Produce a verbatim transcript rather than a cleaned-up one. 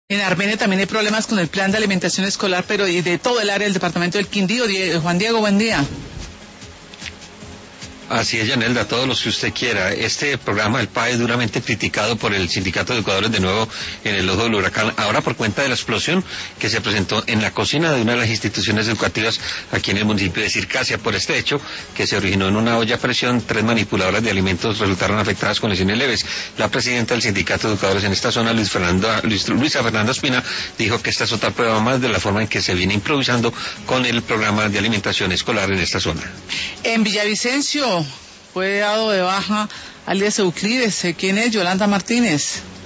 En Armenia también hay problemas con el plan de alimentación escolar, pero y de todo el área del departamento del Quindío. Die- Juan Diego, buen día. Así es, Yanelda, todos los que usted quiera. Este programa, el P A E, duramente criticado por el Sindicato de Educadores, de nuevo en el ojo del huracán, ahora por cuenta de la explosión que se presentó en la cocina de una de las instituciones educativas aquí en el municipio de Circasia. Por este hecho, que se originó en una olla a presión, tres manipuladoras de alimentos resultaron afectadas con lesiones leves. La presidenta del Sindicato de Educadores en esta zona, Luis Fernando, Luis, Luisa Fernanda Espina, dijo que esta es otra prueba más de la forma en que se viene improvisando con el programa de alimentación escolar en esta zona. En Villavicencio fue dado de baja alias Euclides. ¿Quién es? Yolanda Martínez.